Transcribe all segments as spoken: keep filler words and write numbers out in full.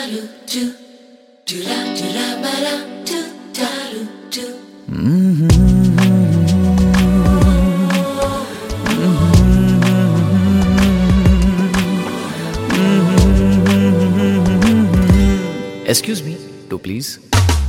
Excuse me, to please.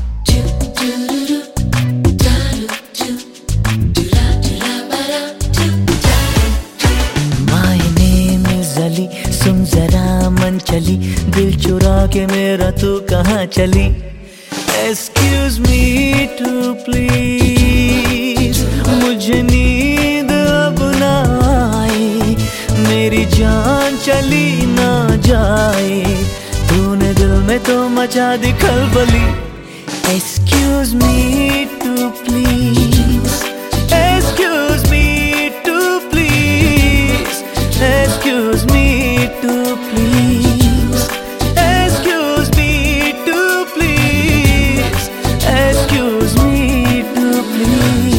My name is Ali, सुन जरा मन चली, दिल चुरा के मेरा तू कहाँ चली? Excuse me to please, मुझे नींद अब ना आए, मेरी जान चली ना जाए, तूने दिल में तो मचा दी खलबली. Excuse me to please, excuse me to please, excuse me to please, excuse me to please, excuse me to please.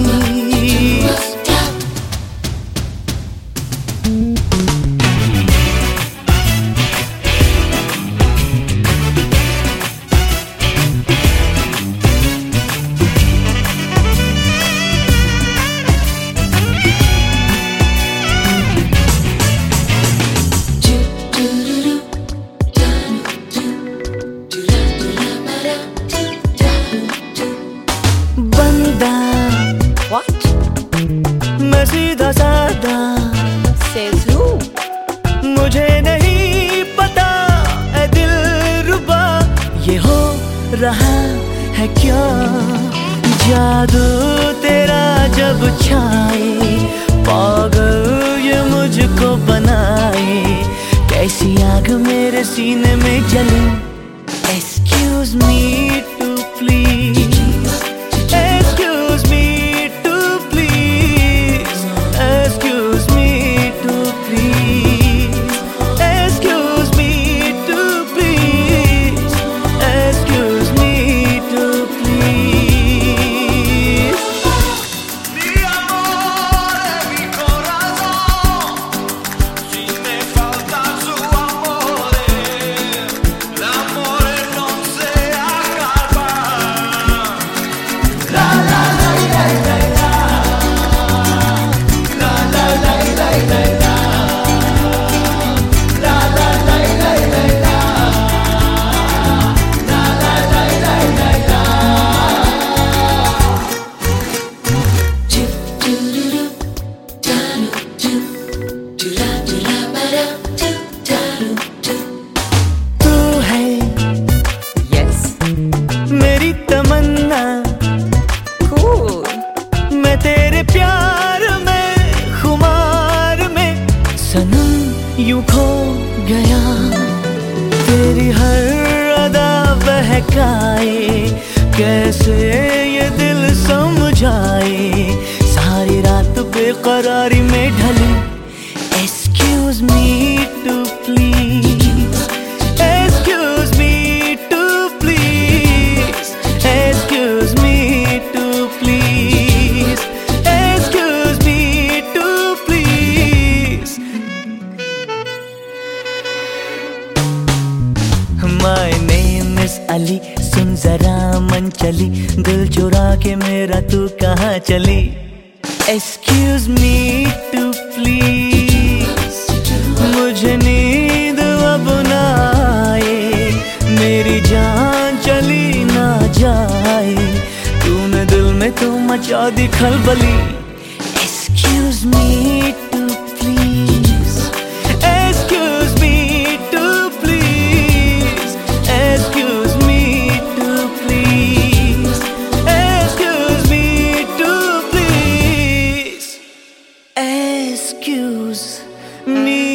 What? मैं सीधा साधा Says who? मुझे नहीं पता ऐ दिलरुबा ये हो रहा है क्या? जादू तेरा जब छाए, पागल ये मुझको बनाए, कैसी आग मेरे सीने में जले. Excuse me to please, excuse me to please, excuse me to please, excuse me to please, excuse me to please. Mi amore, mi corazón, si me falta su amore, l'amore non se acaba. La la la la la la, la la la la la la, la la la la la la, la la la la la la. तू है Yes. मेरी तमन्ना, Cool. मैं तेरे प्यार में खुमार में सनम यूं खो गया, तेरी हर अदा बहकाए, कैसे ये दिल समझाए, सारी रात बेकरारी में ढली. Excuse me to please, excuse me to please, excuse me to please, excuse me to please. My name is Ali, सुन जरा मन चली, दिल चुरा के मेरा तू कहाँ चली? Excuse me to please, मुझे नींद अब ना आए, मेरी जान चली ना जाए, तूने दिल में तो मचा दी खलबली. Excuse me to please, excuse me to please, excuse me to please, excuse me to please, excuse me.